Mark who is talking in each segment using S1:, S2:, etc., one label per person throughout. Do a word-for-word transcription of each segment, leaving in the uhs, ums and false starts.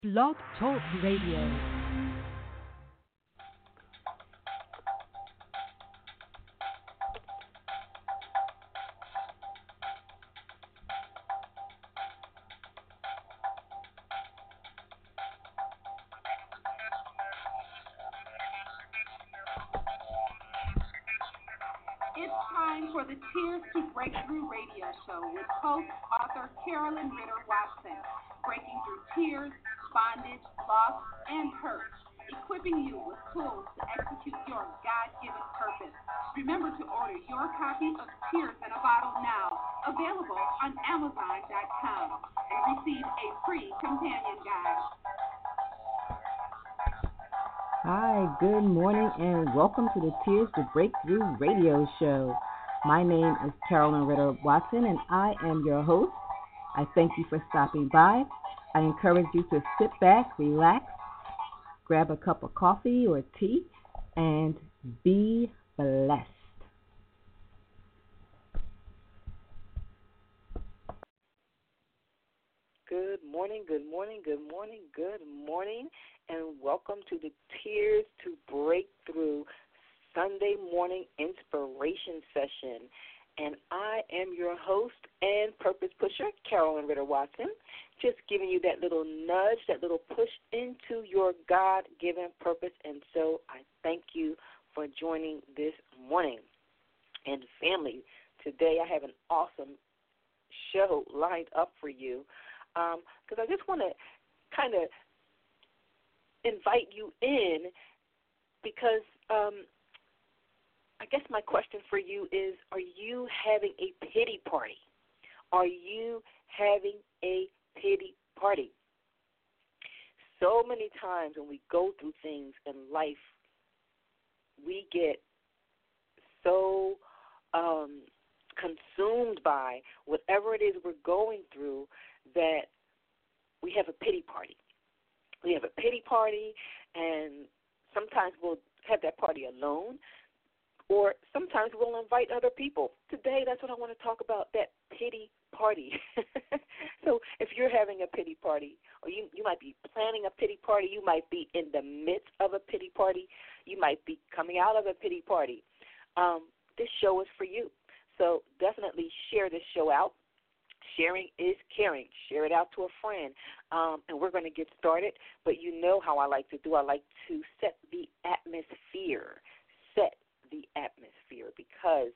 S1: Blog Talk Radio.
S2: It's time for the Tears to Breakthrough radio show with host, author Carolyn Ritter Watson, breaking through tears, bondage, loss, and hurt, equipping you with tools to execute your God-given purpose. Remember to order your copy of Tears in a Bottle now, available on Amazon dot com, and receive a free companion guide.
S3: Hi, good morning, and welcome to the Tears to Breakthrough radio show. My name is Carolyn Ritter Watson, and I am your host. I thank you for stopping by. I encourage you to sit back, relax, grab a cup of coffee or tea, and be blessed.
S4: Good morning, good morning, good morning, good morning, and welcome to the Tears to Breakthrough Sunday morning inspiration session. And I am your host and purpose pusher, Carolyn Ritter Watson, just giving you that little nudge, that little push into your God-given purpose. And so I thank you for joining this morning. And family, today I have an awesome show lined up for you. Because um, I just want to kind of invite you in because um, I guess my question for you is, are you having a pity party? Are you having a pity party? So many times when we go through things in life, we get so um, consumed by whatever it is we're going through that we have a pity party. We have a pity party, and sometimes we'll have that party alone, or sometimes we'll invite other people. Today, that's what I want to talk about, that pity party. So if you're having a pity party, or you, you might be planning a pity party, you might be in the midst of a pity party, you might be coming out of a pity party, um, this show is for you. So definitely share this show out. Sharing is caring. Share it out to a friend. Um, and we're going to get started. But you know how I like to do. I like to set the atmosphere. Set the atmosphere because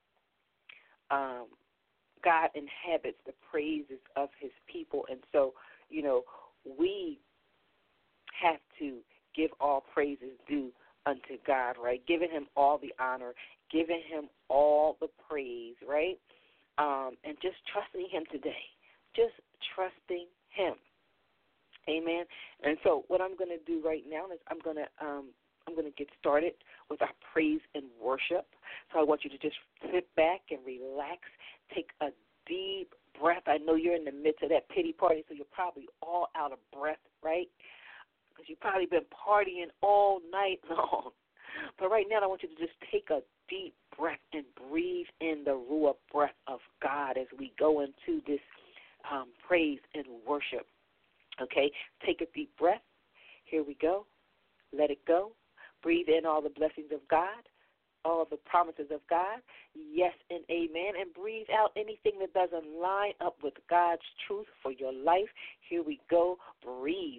S4: um, God inhabits the praises of his people. And so, you know, we have to give all praises due unto God, right? Giving him all the honor, giving him all the praise, right? Um, and just trusting him today, just trusting him. Amen. And so what I'm going to do right now is I'm going to um, I'm going to get started with our praise and worship. So I want you to just sit back and relax, take a deep breath. I know you're in the midst of that pity party, so you're probably all out of breath, right? Because you've probably been partying all night long. But right now I want you to just take a deep breath and breathe in the Ruach breath of God as we go into this um, praise and worship. Okay? Take a deep breath. Here we go. Let it go. Breathe in all the blessings of God, all the promises of God. Yes and amen. And breathe out anything that doesn't line up with God's truth for your life. Here we go. Breathe.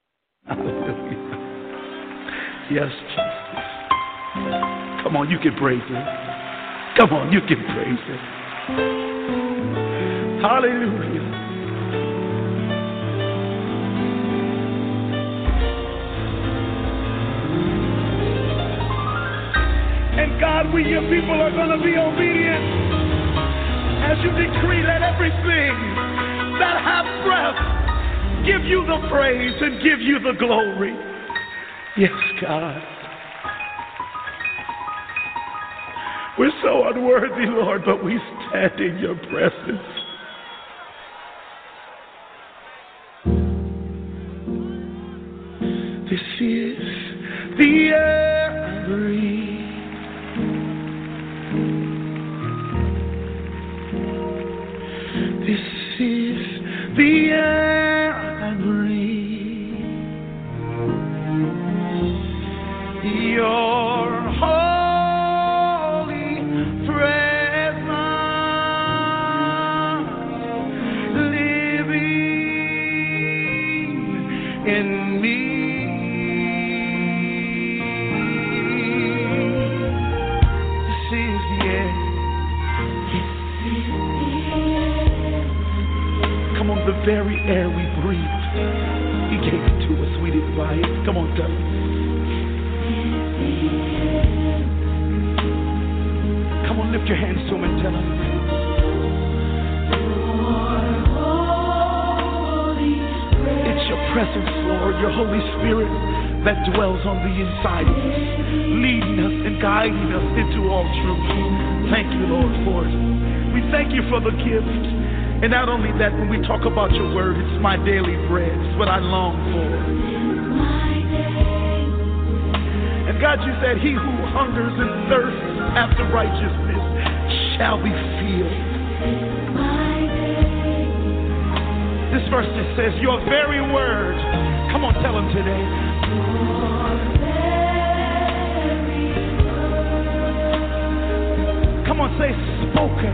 S5: Yes, Jesus. Come on, you can praise him. Come on, you can praise him. Hallelujah. And God, we, your people, are going to be obedient as you decree, let everything that have breath give you the praise and give you the glory. Yes, God. We're so unworthy, Lord, but we stand in your presence. This is the air I breathe. This is the air I breathe. in me. This is the air. Come on, the very air we breathe. He gave it to us. We didn't buy it. Come on, tell us. Come on, lift your hands to him and tell him. It's your presence, Lord, your Holy Spirit that dwells on the inside of us, leading us and guiding us into all truth. Thank you, Lord, for it. We thank you for the gift. And not only that, when we talk about your word, it's my daily bread. It's what I long for. And God, you said, he who hungers and thirsts after righteousness shall be filled. This verse just says, your very word. Come on, tell him today. Come on, say spoken.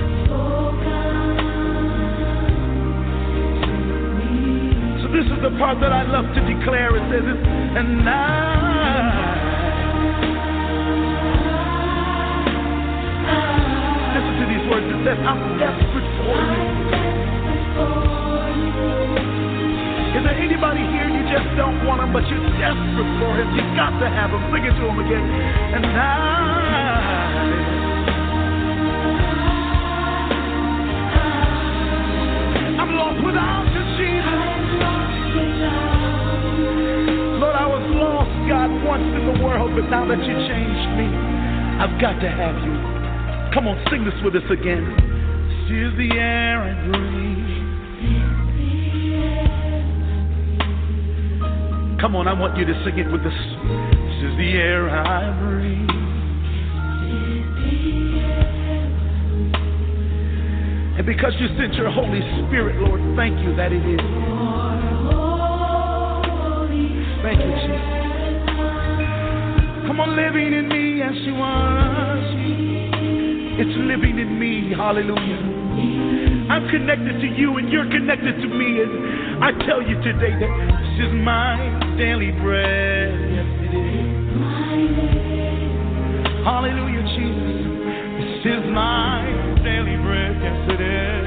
S5: So this is the part that I love to declare. It says, and I. Listen to these words. It says, I'm desperate for you. Is there anybody here you just don't want him, but you're desperate for him? You've got to have him. Sing it to him again. And I, I'm lost without you, Jesus. Lord, I was lost, God, once in the world, but now that you changed me, I've got to have you. Come on, sing this with us again. This is the air I breathe. Come on, I want you to sing it with us. This is the air I breathe. And because you sent your Holy Spirit, Lord, thank you that it is. Thank you, Jesus. Come on, living in me as you was. It's living in me. Hallelujah. I'm connected to you and you're connected to me. And I tell you today that this is my daily bread. Yes, it is. Hallelujah, Jesus. This is my daily bread. Yes, it is.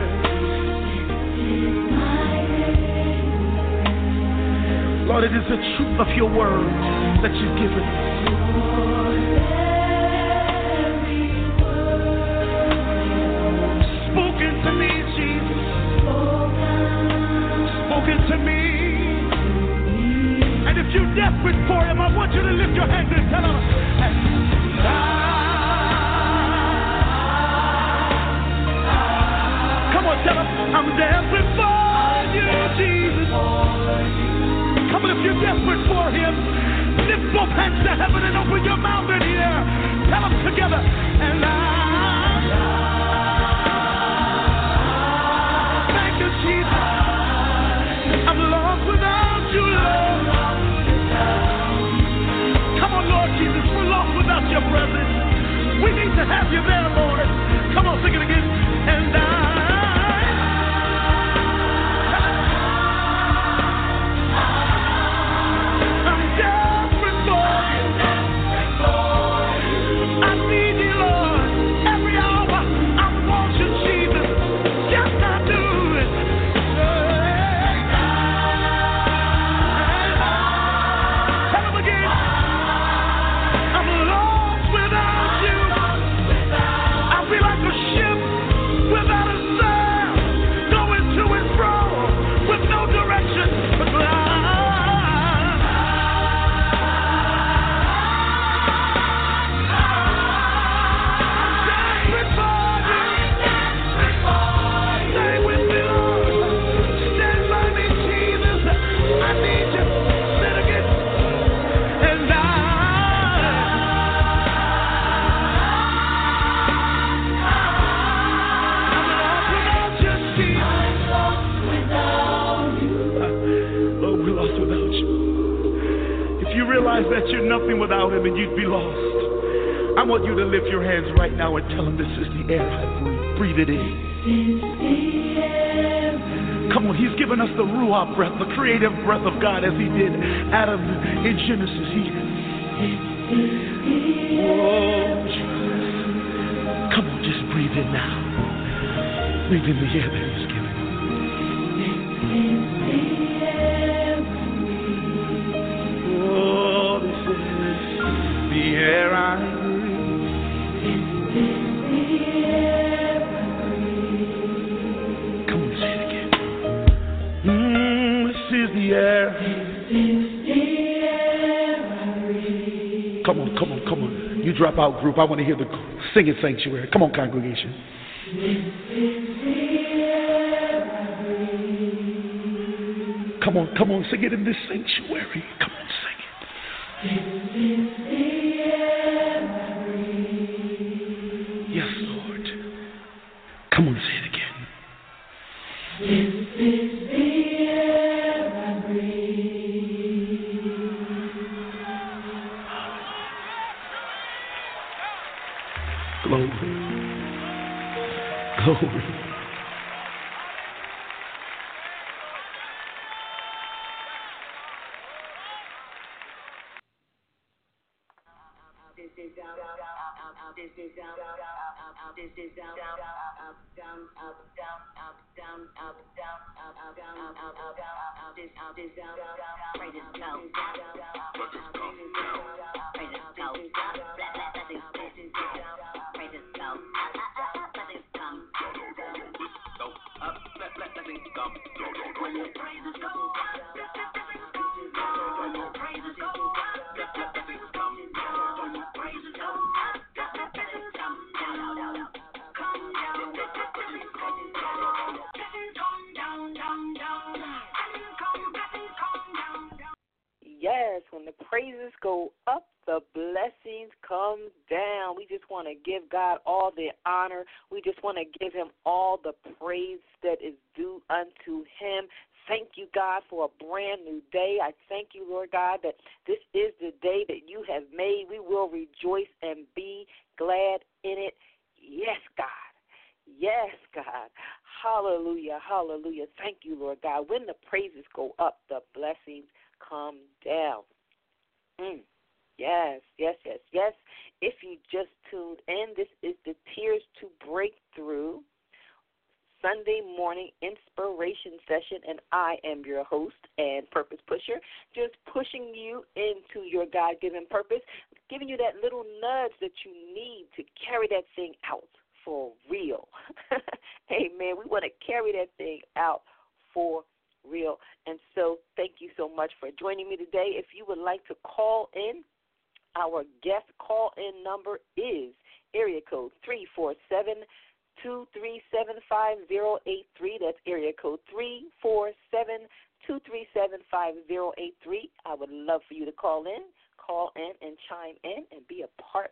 S5: Lord, it is the truth of your word that you've given us. Spoken to me, Jesus. Spoken to me. And if you're desperate for him, I want you to lift your hands and tell him, and I, come on, tell him, I'm desperate for you, Jesus. Come on, if you're desperate for him, lift both hands to heaven and open your mouth in here. Tell them together, and I, thank you, Jesus. I'm lost without you, Lord. Come on, Lord Jesus, we're lost without your presence. We need to have you there, Lord. Come on, sing it again. And I, I'm desperate for you. I need you, Lord. Every hour I want you, Jesus. Yes, I do. Tell him again. I'm lost without you. I feel like a ship without a sail, going to and fro with no direction. But that you're nothing without him and you'd be lost. I want you to lift your hands right now and tell him this is the air I breathe. Breathe it in. Come on, he's given us the Ruach breath, the creative breath of God, as he did Adam in Genesis. He, oh, come on, just breathe in now. Breathe in the air that he's given. Oh, this is the air I breathe. Come on, say it again. Mm, this is the air. Come on, come on, come on. You drop out, group. I want to hear the singing sanctuary. Come on, congregation. Come on, come on, sing it in this sanctuary. Come on, sing it. Yes, Lord. Come on, say it again. This is the air I breathe. Glory. Glory.
S4: Yes, when the praises go up, the blessings come down. We just want to give God all the honor. We just want to give him all the praise that is due unto him. Thank you, God, for a brand new day. I thank you, Lord God, that this is the day that you have made. We will rejoice and be glad in it. Yes, God. Yes, God. Hallelujah, hallelujah. Thank you, Lord God. When the praises go up, the blessings come down. Mm. Yes, yes, yes, yes. If you just tuned in, this is the Tears to Breakthrough Sunday morning inspiration session, and I am your host and purpose pusher, just pushing you into your God-given purpose, giving you that little nudge that you need to carry that thing out for real. Amen. We want to carry that thing out for real. And so thank you so much for joining me today. If you would like to call in, our guest call-in number is area code three four seven, two three seven, five zero eight three. That's area code three four seven, two three seven, five zero eight three. I would love for you to call in, call in and chime in and be a part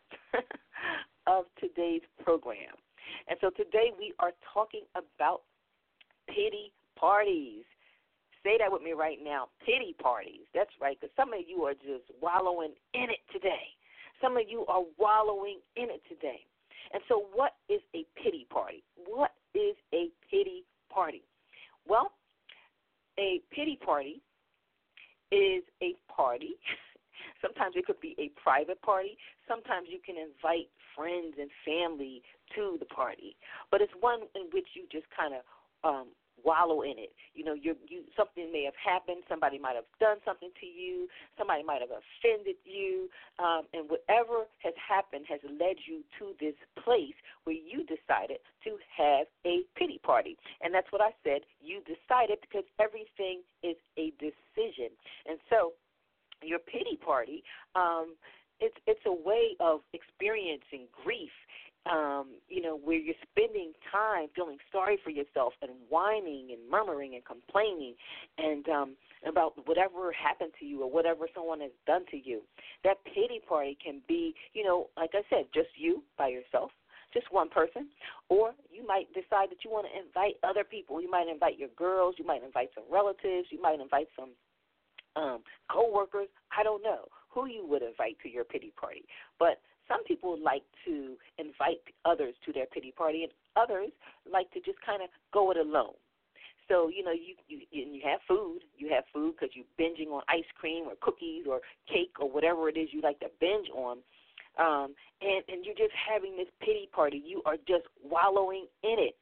S4: of today's program. And so today we are talking about pity parties. Say that with me right now, pity parties. That's right, because some of you are just wallowing in it today. Some of you are wallowing in it today. And so what is a pity party? What is a pity party? Well, a pity party is a party. Sometimes it could be a private party. Sometimes you can invite friends and family to the party. But it's one in which you just kind of um, wallow in it. You know, you you something may have happened. Somebody might have done something to you. Somebody might have offended you. Um, and whatever has happened has led you to this place where you decided to have a pity party. And that's what I said. You decided, because everything is a decision. And so your pity party, um, it's it's a way of experiencing grief, um, you know, where you're spending time feeling sorry for yourself and whining and murmuring and complaining and um, about whatever happened to you or whatever someone has done to you. That pity party can be, you know, like I said, just you by yourself, just one person, or you might decide that you want to invite other people. You might invite your girls, you might invite some relatives, you might invite some Um, co-workers. I don't know who you would invite to your pity party. But some people like to invite others to their pity party, and others like to just kind of go it alone. so, you know, you, you, you have food. You have food because you're binging on ice cream or cookies or cake or whatever it is you like to binge on. Um, and, and you're just having this pity party. You are just wallowing in it.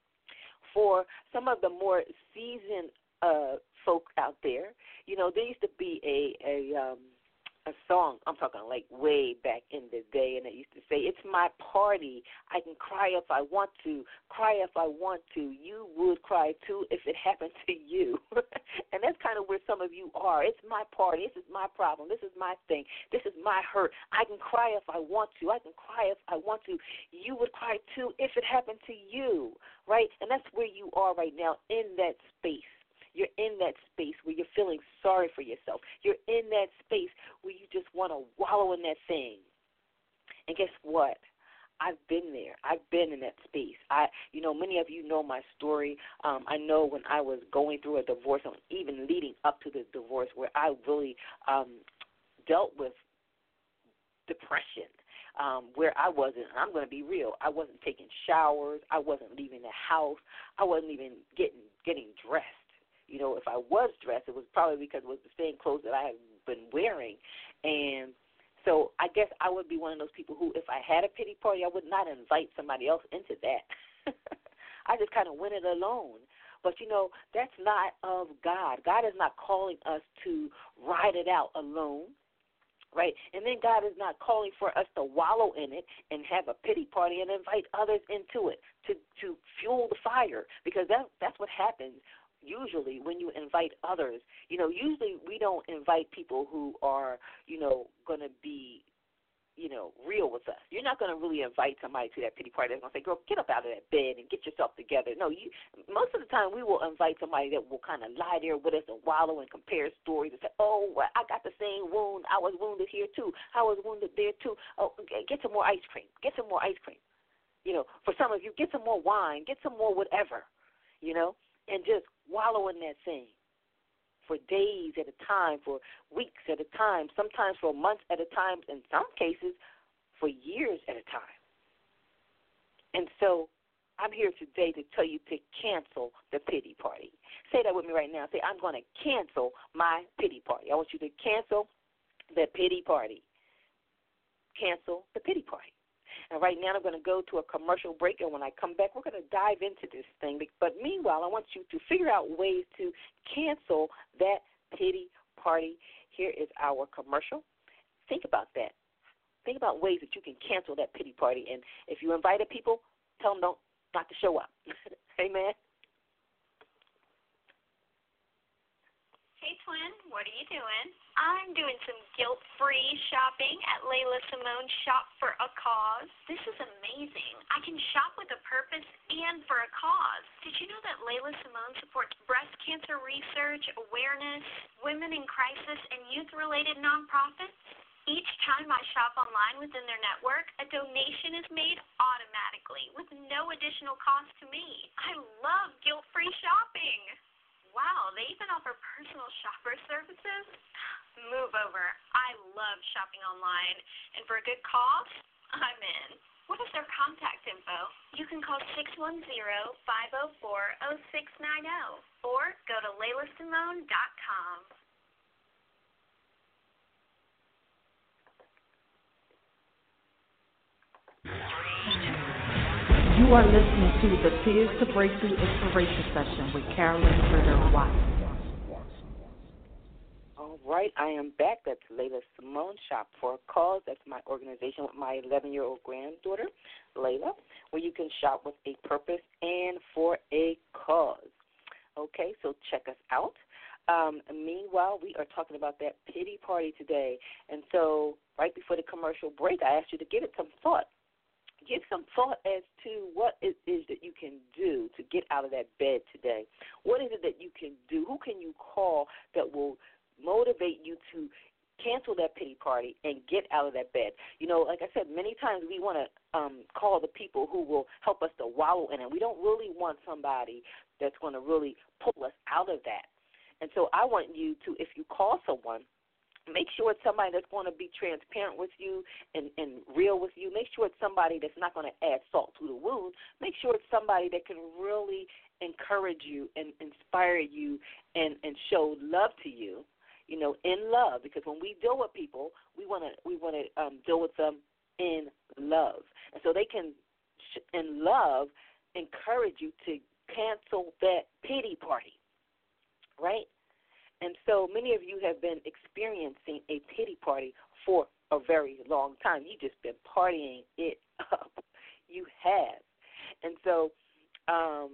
S4: For some of the more seasoned uh, folk out there, you know, there used to be a, a um, a song, I'm talking like way back in the day, and it used to say, it's my party. I can cry if I want to, cry if I want to. You would cry too if it happened to you. And that's kind of where some of you are. It's my party. This is my problem. This is my thing. This is my hurt. I can cry if I want to. I can cry if I want to. You would cry too if it happened to you, right? And that's where you are right now, in that space. You're in that space where you're feeling sorry for yourself. You're in that space where you just want to wallow in that thing. And guess what? I've been there. I've been in that space. I, you know, many of you know my story. Um, I know when I was going through a divorce, and even leading up to the divorce, where I really um, dealt with depression. Um, where I wasn't, I'm going to be real, I wasn't taking showers. I wasn't leaving the house. I wasn't even getting getting dressed. You know, if I was dressed, it was probably because it was the same clothes that I had been wearing. And so I guess I would be one of those people who, if I had a pity party, I would not invite somebody else into that. I just kind of went it alone. But, you know, that's not of God. God is not calling us to ride it out alone. Right? And then God is not calling for us to wallow in it and have a pity party and invite others into it to, to fuel the fire, because that, that's what happens usually when you invite others. You know, usually we don't invite people who are, you know, going to be, you know, real with us. You're not going to really invite somebody to that pity party that's going to say, girl, get up out of that bed and get yourself together. No, you. Most of the time we will invite somebody that will kind of lie there with us and wallow and compare stories and say, oh, well, I got the same wound. I was wounded here too. I was wounded there too. Oh, get some more ice cream. Get some more ice cream. You know, for some of you, get some more wine. Get some more whatever, you know, and just wallow in that thing for days at a time, for weeks at a time, sometimes for months at a time, in some cases for years at a time. And so I'm here today to tell you to cancel the pity party. Say that with me right now. Say, I'm going to cancel my pity party. I want you to cancel the pity party. Cancel the pity party. And right now I'm going to go to a commercial break, and when I come back, we're going to dive into this thing. But meanwhile, I want you to figure out ways to cancel that pity party. Here is our commercial. Think about that. Think about ways that you can cancel that pity party. And if you invited people, tell them don't, not to show up. Amen.
S6: Hey, Twin, what are you doing? I'm doing some guilt-free shopping at Layla Simone Shop for a Cause. This is amazing. I can shop with a purpose and for a cause. Did you know that Layla Simone supports breast cancer research, awareness, women in crisis, and youth-related nonprofits? Each time I shop online within their network, a donation is made automatically with no additional cost to me. I love guilt-free shopping. Wow, they even offer personal shopper services? Move over. I love shopping online. And for a good cause, I'm in. What is their contact info? You can call six one zero, five zero four, zero six nine zero or go to layla simone dot com.
S1: You are listening to the Tears to Breakthrough Inspiration Session with Carolyn Ritter Watson.
S4: All right, I am back. That's Layla Simone Shop for a Cause. That's my organization with my eleven-year-old granddaughter, Layla, where you can shop with a purpose and for a cause. Okay, so check us out. Um, meanwhile, we are talking about that pity party today. And so right before the commercial break, I asked you to give it some thought. Give some thought as to what it is that you can do to get out of that bed today. What is it that you can do? Who can you call that will motivate you to cancel that pity party and get out of that bed? You know, like I said, many times we want to um, call the people who will help us to wallow in it. We don't really want somebody that's going to really pull us out of that. And so I want you to, if you call someone, Make sure it's somebody that's going to be transparent with you and, and real with you. Make sure it's somebody that's not going to add salt to the wound. Make sure it's somebody that can really encourage you and inspire you and, and show love to you, you know, in love. Because when we deal with people, we want to we want to um, deal with them in love. And so they can, in love, encourage you to cancel that pity party, right? And so many of you have been experiencing a pity party for a very long time. You've just been partying it up. You have. And so um,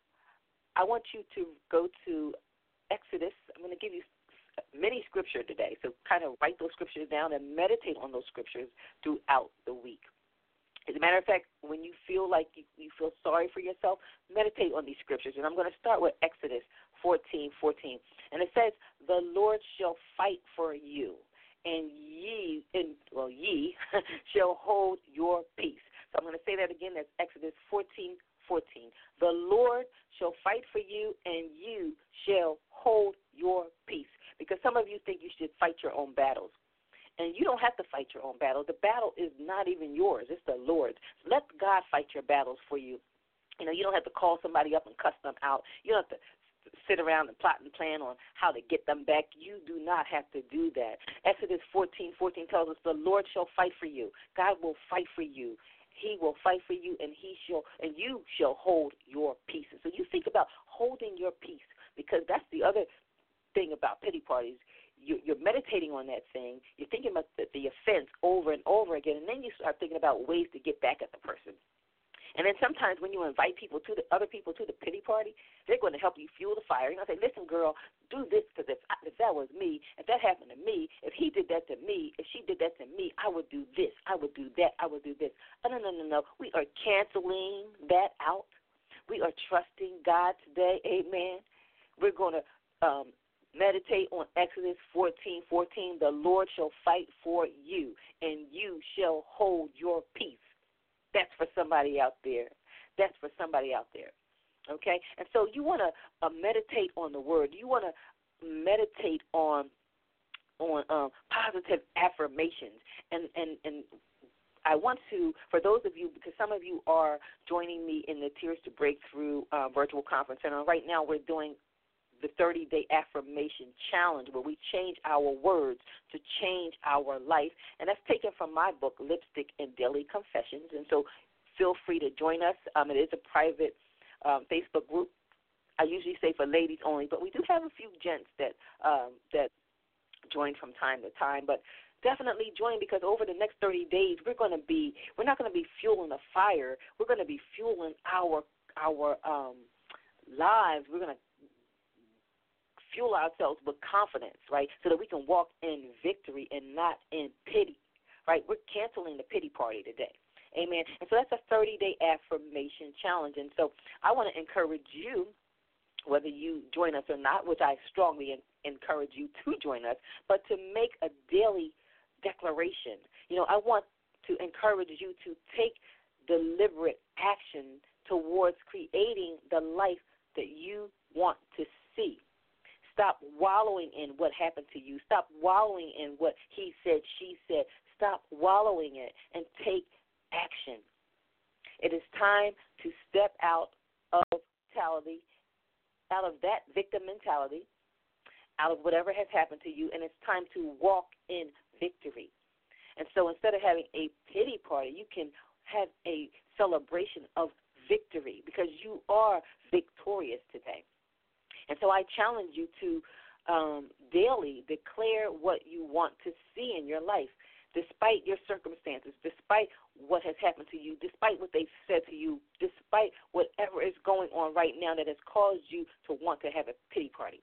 S4: I want you to go to Exodus. I'm going to give you many scripture today, so kind of write those scriptures down and meditate on those scriptures throughout the week. As a matter of fact, when you feel like you, you feel sorry for yourself, meditate on these scriptures. And I'm going to start with Exodus fourteen fourteen. And it says, the Lord shall fight for you, and ye, and, well, ye shall hold your peace. So I'm going to say that again. That's Exodus fourteen fourteen. The Lord shall fight for you, and you shall hold your peace. Because some of you think you should fight your own battles. And you don't have to fight your own battle. The battle is not even yours. It's the Lord's. Let God fight your battles for you. You know, you don't have to call somebody up and cuss them out. You don't have to sit around and plot and plan on how to get them back. You do not have to do that. Exodus fourteen fourteen tells us the Lord shall fight for you. God will fight for you. He will fight for you, and he shall, and you shall hold your peace. And so you think about holding your peace, because that's the other thing about pity parties. You're meditating on that thing. You're thinking about the, the offense over and over again, and then you start thinking about ways to get back at the person. And then sometimes when you invite people to the other people to the pity party, they're going to help you fuel the fire. You're going to say, listen, girl, do this, because if, if that was me, if that happened to me, if he did that to me, if she did that to me, I would do this, I would do that, I would do this. Oh, no, no, no, no. We are canceling that out. We are trusting God today. Amen. We're going to um, meditate on Exodus fourteen fourteen. The Lord shall fight for you, and you shall hold your peace. That's for somebody out there. That's for somebody out there. Okay? And so you want to uh, meditate on the word. You want to meditate on on um, positive affirmations. And, and, and I want to, for those of you, because some of you are joining me in the Tears to Breakthrough uh, virtual conference center. Right now we're doing the thirty-day affirmation challenge, where we change our words to change our life. And that's taken from my book, Lipstick and Daily Confessions. And so feel free to join us. Um, it is a private um, Facebook group. I usually say for ladies only, but we do have a few gents that um, that join from time to time. But definitely join, because over the next thirty days, we're going to be, we're not going to be fueling a fire. We're going to be fueling our, our um, lives. We're going to fuel ourselves with confidence, right, so that we can walk in victory and not in pity, right? We're canceling the pity party today. Amen. And so that's a thirty-day affirmation challenge. And so I want to encourage you, whether you join us or not, which I strongly encourage you to join us, but to make a daily declaration. You know, I want to encourage you to take deliberate action towards creating the life that you want to see. Stop wallowing in what happened to you. Stop wallowing in what he said, she said. Stop wallowing in it and take action. It is time to step out of mentality, out of that victim mentality, out of whatever has happened to you, and it's time to walk in victory. And so instead of having a pity party, you can have a celebration of victory, because you are victorious today. And so I challenge you to um, daily declare what you want to see in your life, despite your circumstances, despite what has happened to you, despite what they've said to you, despite whatever is going on right now that has caused you to want to have a pity party.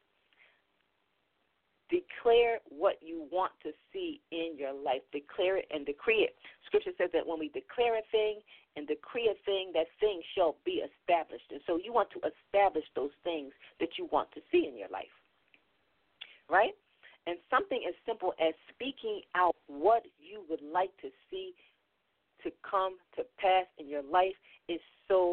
S4: Declare what you want to see in your life. Declare it and decree it. Scripture says that when we declare a thing and decree a thing, that thing shall be established. And so you want to establish those things that you want to see in your life, right? And something as simple as speaking out what you would like to see to come to pass in your life is so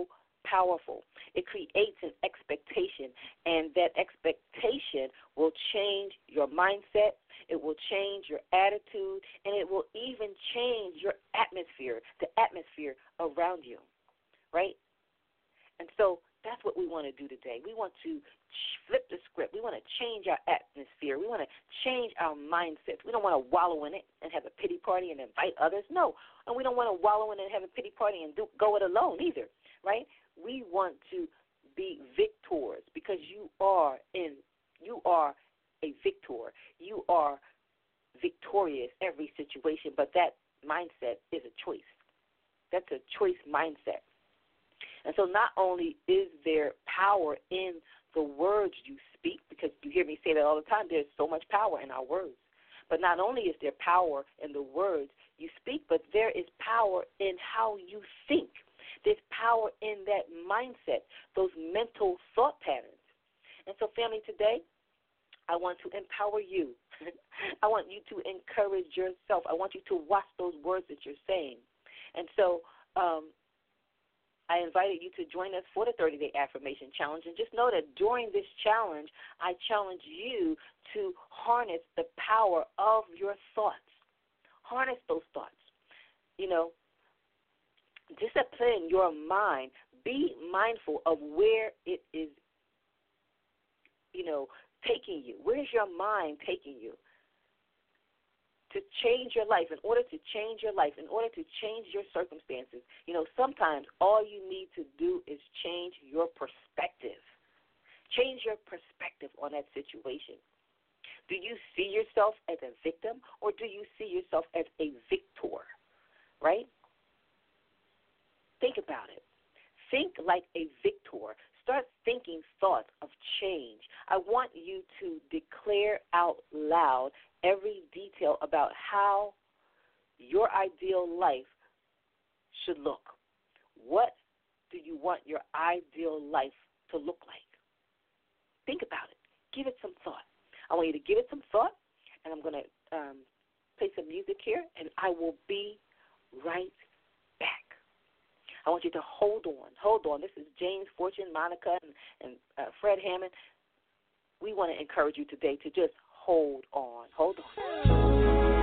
S4: powerful. It creates an expectation, and that expectation will change your mindset, it will change your attitude, and it will even change your atmosphere, the atmosphere around you, right? And so that's what we want to do today. We want to flip the script. We want to change our atmosphere. We want to change our mindsets. We don't want to wallow in it and have a pity party and invite others. No. And we don't want to wallow in it and have a pity party and do, go it alone either, right? We want to be victors because you are in, you are a victor. You are victorious every situation, but that mindset is a choice. That's a choice mindset. And so not only is there power in the words you speak, because you hear me say that all the time, there's so much power in our words. But not only is there power in the words you speak, but there is power in how you think. There's power in that mindset, those mental thought patterns. And so, family, today, I want to empower you. I want you to encourage yourself. I want you to watch those words that you're saying. And so um, I invited you to join us for the thirty-day affirmation challenge. And just know that during this challenge, I challenge you to harness the power of your thoughts. Harness those thoughts. You know, discipline your mind. Be mindful of where it is, you know, taking you. Where's your mind taking you? To change your life, in order to change your life, in order to change your circumstances, you know, sometimes all you need to do is change your perspective. Change your perspective on that situation. Do you see yourself as a victim or do you see yourself as a victor, right? Think about it. Think like a victor. Start thinking thoughts of change. I want you to declare out loud every detail about how your ideal life should look. What do you want your ideal life to look like? Think about it. Give it some thought. I want you to give it some thought, and I'm going to um, play some music here, and I will be right back. I want you to hold on. Hold on. This is James Fortune, Monica, and, and uh, Fred Hammond. We want to encourage you today to just hold on. Hold on.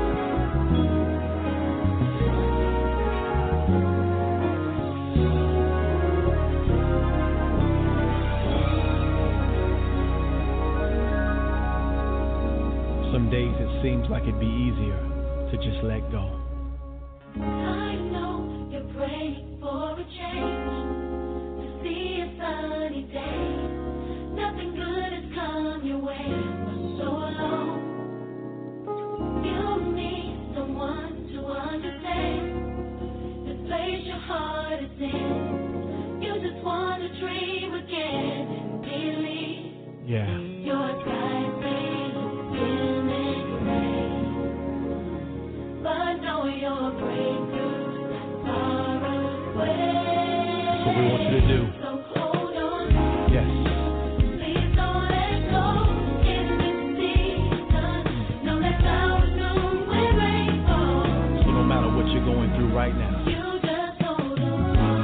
S7: Some days it seems like it'd be easier to just let go.
S8: I know you're praying for a change, to see a sunny day. Nothing good has come your way for so long. You need someone to understand the place your heart is in. You just want to dream again and believe.
S7: Yeah.
S8: Your time may look dim and gray, but know your breakthrough's not far away.
S7: That's what we want you to do.
S8: So hold on.
S7: Yes.
S8: Please don't let go in this season. Know that flowers bloom when rain falls.
S7: So no matter what you're going through right now,
S8: You just hold on.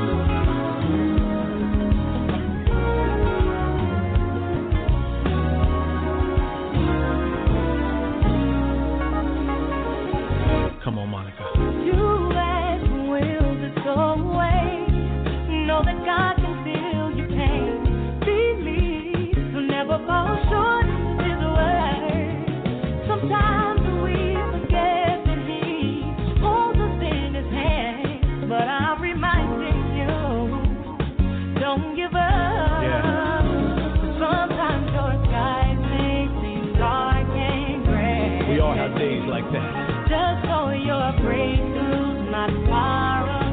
S7: come on, Monica.
S8: You ask will this go away? Know that God can feel your pain. Believe you'll never fall short of His word. Sometimes we forget that He holds us in His hand, but I'm reminding you, don't give up.
S7: Yeah.
S8: Sometimes your skies may seem dark and gray.
S7: We all have days like that.
S8: Just know your breakthrough's not far away.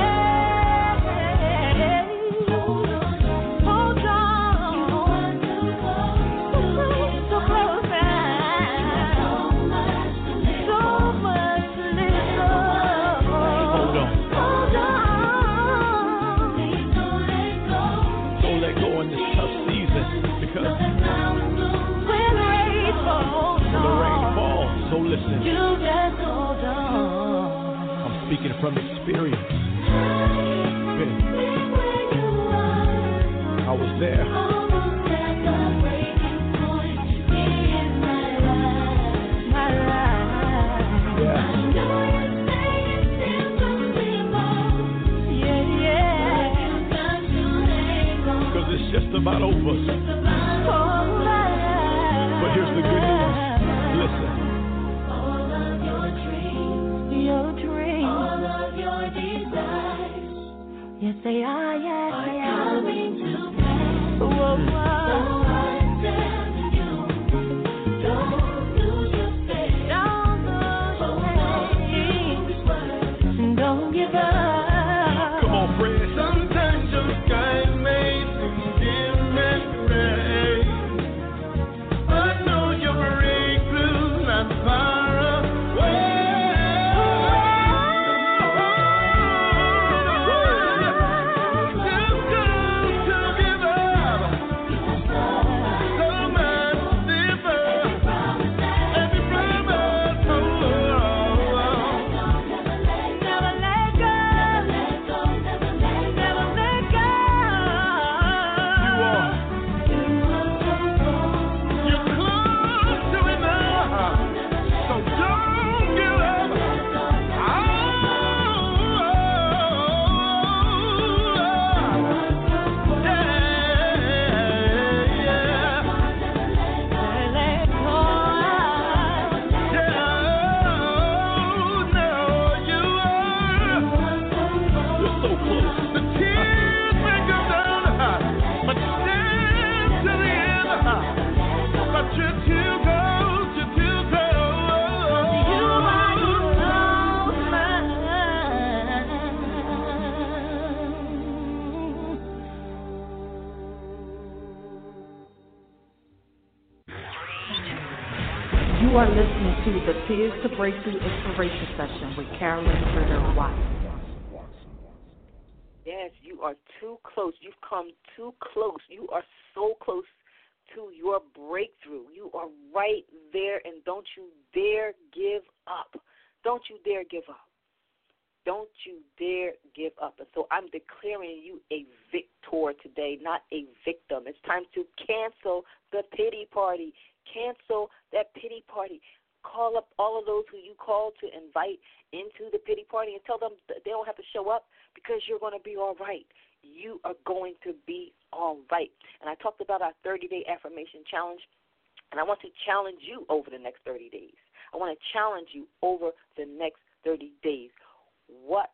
S8: Hold on, hold on. So close now. So much to live for.
S7: Hold on.
S8: Hold on. Please don't let go.
S7: Don't let go in this tough season because
S8: When rain falls,
S7: when the rain falls. So listen,
S8: you just hold on.
S7: I'm speaking from experience.
S8: Been where you are.
S7: was there.
S8: Almost at the breaking point in my life, my life.
S7: Yeah.
S8: I know you say it's impossible, yeah, yeah. But you got to hang on.
S7: Because it's just about over.
S8: Just about over.
S7: But here's the good news. Listen.
S8: All of your dreams, your dreams, all of your desires, yes they are, yes
S7: Oh,
S8: they are coming to pass. Whoa, whoa. So I tell you, don't lose your faith. Don't lose your faith. Don't give up.
S7: Come on, Fred.
S5: Sometimes your sky may seem dim and gray, but know your breakthrough's not far away. Too good to give up. So much deeper. Every promise, oh, oh, oh.
S8: Never let go. Never let go.
S7: You are.
S5: You're close to it now, so don't give up. Oh,
S8: Let go.
S5: yeah, yeah, no, you are.
S7: You're so close.
S5: The tears may go down, but stand to the end. But you're too close, you're too close.
S8: You are
S1: You are listening to the Tears to Breakthrough Inspiration Session with Carolyn Ritter Watson.
S4: Yes, you are too close. You've come too close. You are so close to your breakthrough. You are right there, and don't you dare give up. Don't you dare give up. Don't you dare give up. And so I'm declaring you a victor today, not a victim. It's time to cancel the pity party. Cancel that pity party. Call up all of those who you call to invite into the pity party and tell them that they don't have to show up because you're going to be all right. You are going to be all right. And I talked about our thirty-day affirmation challenge, and I want to challenge you over the next thirty days. I want to challenge you over the next thirty days. What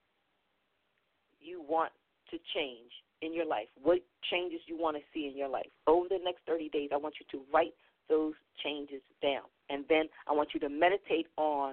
S4: you want to change in your life, what changes you want to see in your life. Over the next thirty days, I want you to write those changes down. And then I want you to meditate on,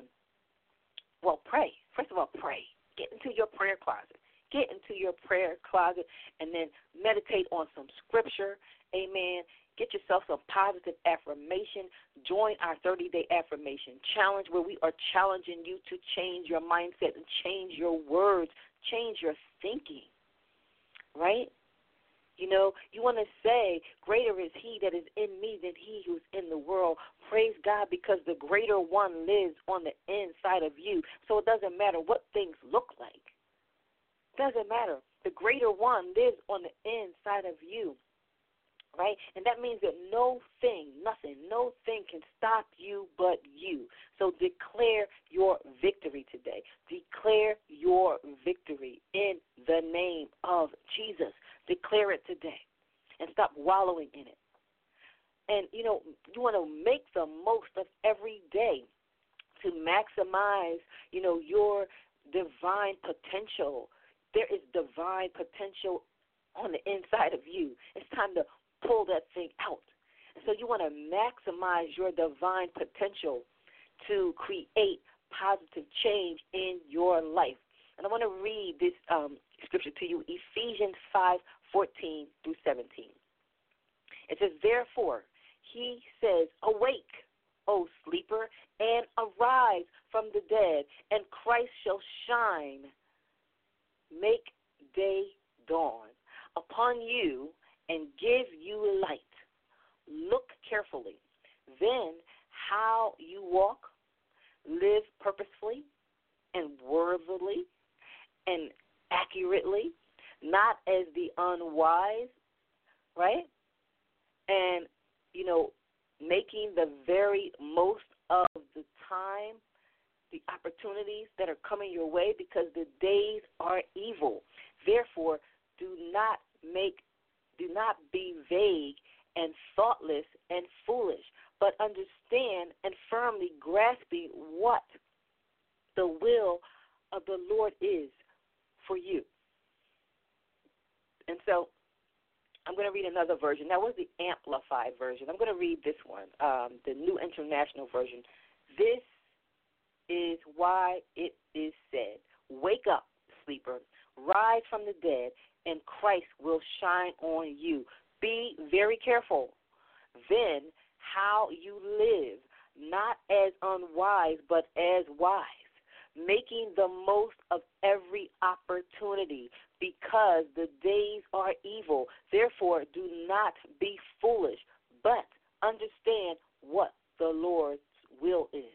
S4: well, pray. First of all, pray. Get into your prayer closet. Get into your prayer closet and then meditate on some scripture. Amen. Get yourself some positive affirmation. Join our thirty-day affirmation challenge where we are challenging you to change your mindset and change your words, change your thinking, right? You know, you want to say, greater is he that is in me than he who's in the world. Praise God, because the greater one lives on the inside of you. So it doesn't matter what things look like. It doesn't matter. The greater one lives on the inside of you, right? And that means that no thing, nothing, no thing can stop you but you. So declare your victory today. Declare your victory in the name of Jesus. Declare it today and stop wallowing in it. And, you know, you want to make the most of every day to maximize, you know, your divine potential. There is divine potential on the inside of you. It's time to pull that thing out. And so you want to maximize your divine potential to create positive change in your life. And I want to read this um, scripture to you, Ephesians five fourteen through seventeen. It says, therefore, he says, awake, O sleeper, and arise from the dead, and Christ shall shine. Make day dawn upon you and give you light. Look carefully. Then how you walk, live purposefully and worthily and accurately, not as the unwise, right? And, you know, making the very most of the time, the opportunities that are coming your way, because the days are evil. Therefore, do not make, do not be vague and thoughtless and foolish, but understand and firmly grasping what the will of the Lord is for you. And so I'm going to read another version. That was the Amplified version. I'm going to read this one, um, the New International Version. This is why it is said, wake up, sleeper, rise from the dead, and Christ will shine on you. Be very careful then how you live, not as unwise, but as wise, making the most of every opportunity, because the days are evil. Therefore, do not be foolish, but understand what the Lord's will is.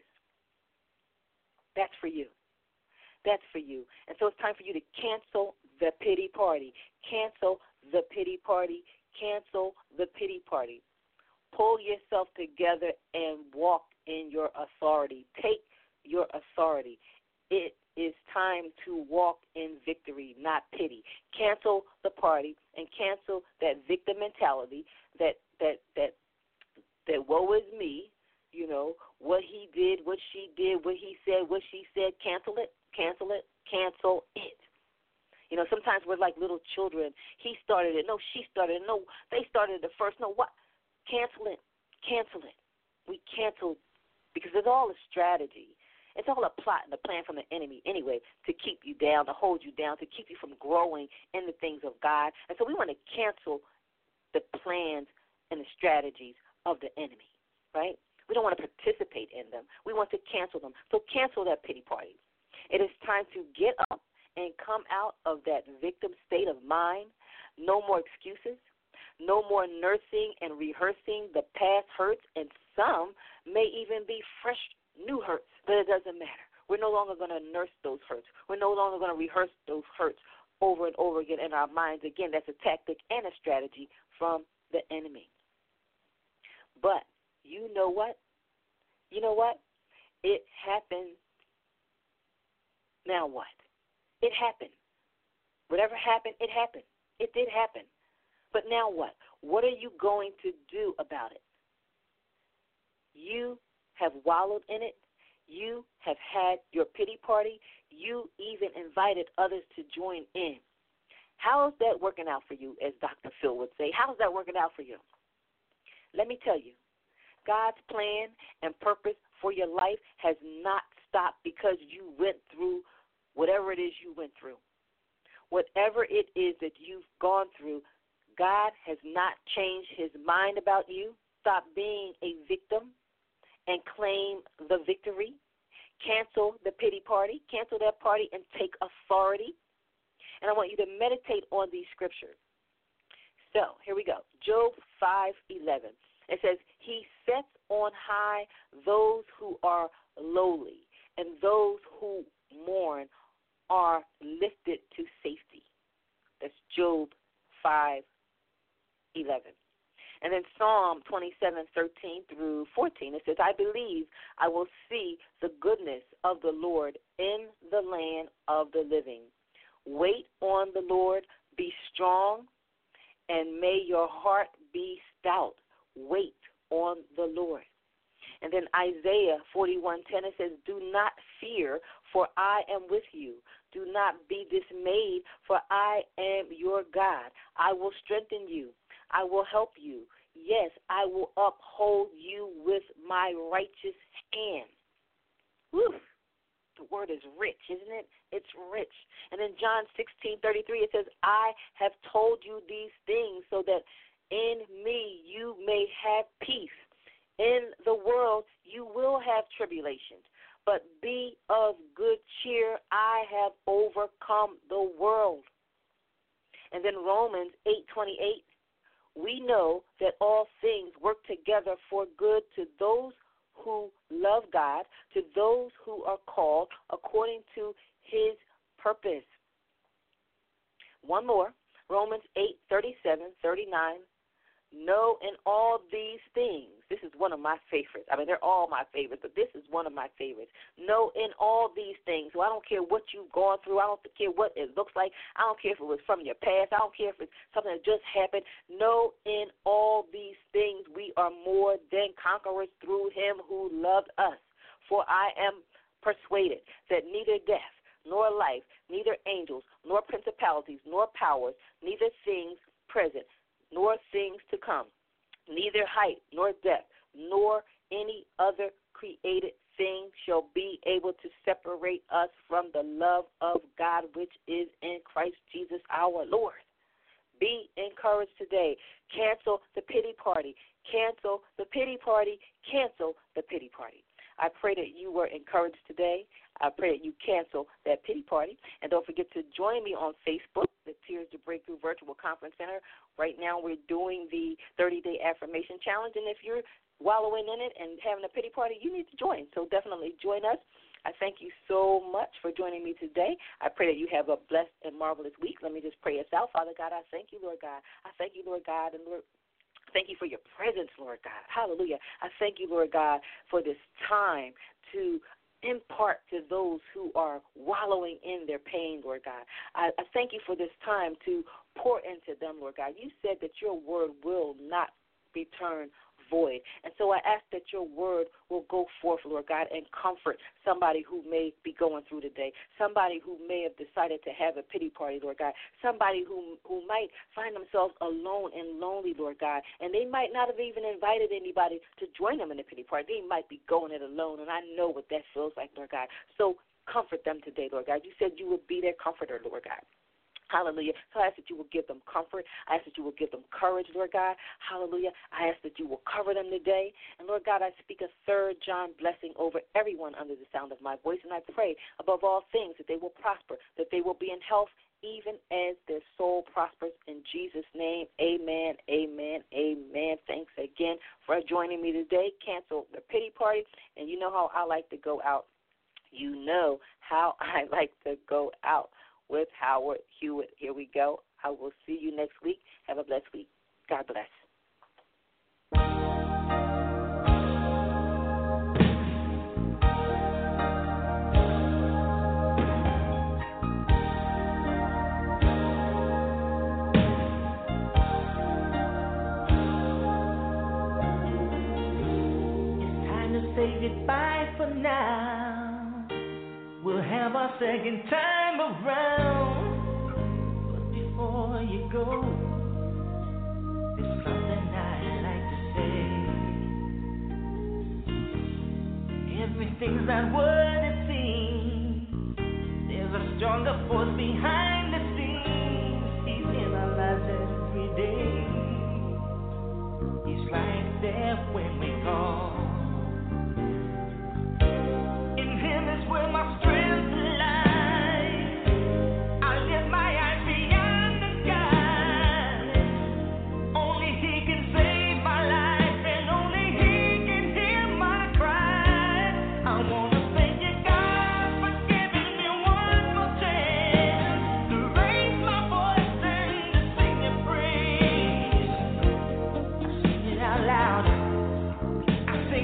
S4: That's for you. That's for you. And so it's time for you to cancel the pity party. Cancel the pity party. Cancel the pity party. Pull yourself together and walk in your authority. Take your authority. It is time to walk in victory, not pity. Cancel the party and cancel that victim mentality, that that that that woe is me, you know, what he did, what she did, what he said, what she said. Cancel it, cancel it, cancel it. You know, sometimes we're like little children. He started it. No, she started it. No, they started it first. No, what? Cancel it. Cancel it. We cancel, because it's all a strategy. It's all a plot and a plan from the enemy anyway, to keep you down, to hold you down, to keep you from growing in the things of God. And so we want to cancel the plans and the strategies of the enemy, right? We don't want to participate in them. We want to cancel them. So cancel that pity party. It is time to get up and come out of that victim state of mind. No more excuses. No more nursing and rehearsing the past hurts, and some may even be fresh new hurts, but it doesn't matter. We're no longer going to nurse those hurts. We're no longer going to rehearse those hurts over and over again in our minds. Again, that's a tactic and a strategy from the enemy. But you know what? You know what? It happened. Now what? It happened. Whatever happened, it happened. It did happen. But now what? What are you going to do about it? You have wallowed in it. You have had your pity party. You even invited others to join in. How is that working out for you, as Doctor Phil would say? How is that working out for you? Let me tell you, God's plan and purpose for your life has not stopped because you went through whatever it is you went through. Whatever it is that you've gone through, God has not changed his mind about you. Stop being a victim and claim the victory. Cancel the pity party. Cancel that party and take authority. And I want you to meditate on these scriptures. So here we go. Job five eleven. It says, he sets on high those who are lowly, and those who mourn are lifted to safety. That's Job five eleven. And then Psalm twenty-seven thirteen through fourteen, it says, I believe I will see the goodness of the Lord in the land of the living. Wait on the Lord, be strong, and may your heart be stout. Wait on the Lord. And then Isaiah forty-one ten, it says, do not fear, for I am with you. Do not be dismayed, for I am your God. I will strengthen you. I will help you. Yes, I will uphold you with my righteous hand. Whew. The word is rich, isn't it? It's rich. And in John sixteen thirty-three, it says, I have told you these things so that in me you may have peace. In the world you will have tribulations, but be of good cheer. I have overcome the world. And then Romans eight twenty-eight, we know that all things work together for good to those who love God, to those who are called according to his purpose. One more, Romans eight thirty-seven, thirty-nine Know in all these things. This is one of my favorites. I mean, they're all my favorites, but this is one of my favorites. Know in all these things. So I don't care what you've gone through. I don't care what it looks like. I don't care if it was from your past. I don't care if it's something that just happened. Know in all these things we are more than conquerors through him who loved us. For I am persuaded that neither death, nor life, neither angels, nor principalities, nor powers, neither things present, nor things to come, neither height, nor depth, nor any other created thing shall be able to separate us from the love of God which is in Christ Jesus our Lord. Be encouraged today. Cancel the pity party. Cancel the pity party. Cancel the pity party. I pray that you were encouraged today. I pray that you cancel that pity party. And don't forget to join me on Facebook, the Tears to Breakthrough Virtual Conference Center. Right now we're doing the thirty-day affirmation challenge. And if you're wallowing in it and having a pity party, you need to join. So definitely join us. I thank you so much for joining me today. I pray that you have a blessed and marvelous week. Let me just pray us out. Father God, I thank you, Lord God. I thank you, Lord God, and Lord, thank you for your presence, Lord God. Hallelujah. I thank you, Lord God, for this time to impart to those who are wallowing in their pain, Lord God. I, I thank you for this time to pour into them, Lord God. You said that your word will not return void. And so I ask that your word will go forth, Lord God, and comfort somebody who may be going through today, somebody who may have decided to have a pity party, Lord God, somebody who who might find themselves alone and lonely, Lord God, and they might not have even invited anybody to join them in the pity party. They might be going it alone, and I know what that feels like, Lord God. So comfort them today, Lord God. You said you would be their comforter, Lord God. Hallelujah. So I ask that you will give them comfort. I ask that you will give them courage, Lord God. Hallelujah. I ask that you will cover them today. And, Lord God, I speak a third John blessing over everyone under the sound of my voice. And I pray, above all things, that they will prosper, that they will be in health, even as their soul prospers. In Jesus' name, amen, amen, amen. Thanks again for joining me today. Cancel the pity party. And you know how I like to go out. You know how I like to go out. With Howard Hewitt. Here we go. I will see you next week. Have a blessed week. God bless.
S8: It's time to say goodbye for now. We'll have our second time around. But before you go, there's something I'd like to say. Everything's not what it seems. There's a stronger force behind the scenes. He's in our lives every day. He's right there when we call. In him is where my strength. Loud. I say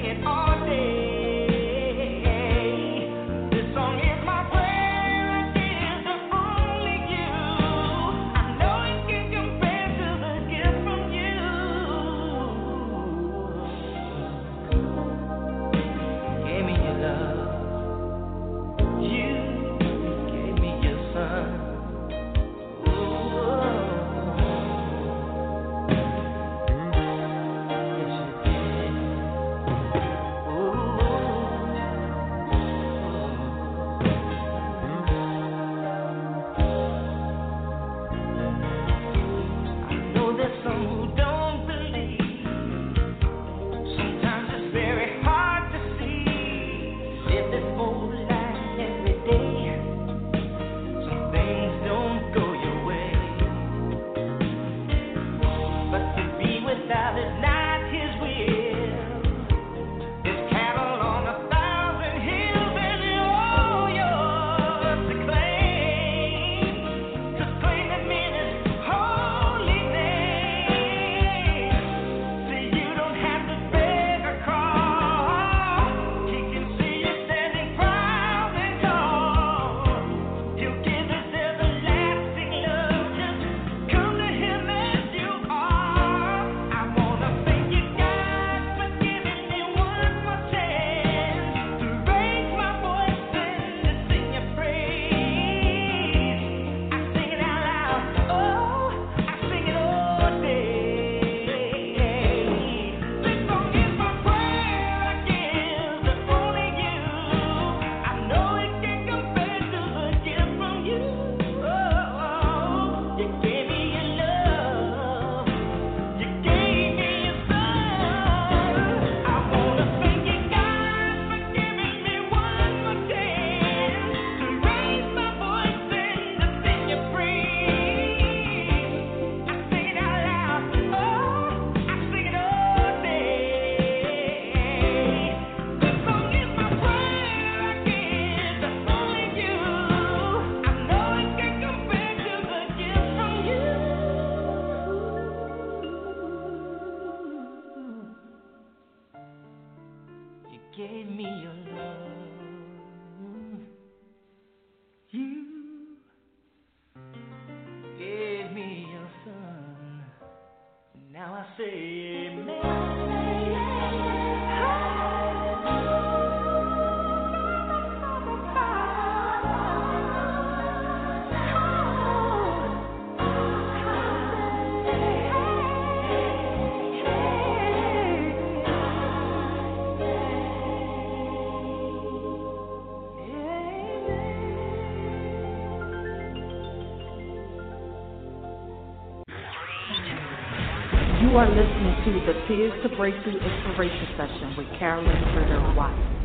S1: You are listening to the Tears to Breakthrough Inspiration Session with Carolyn Ritter Watson.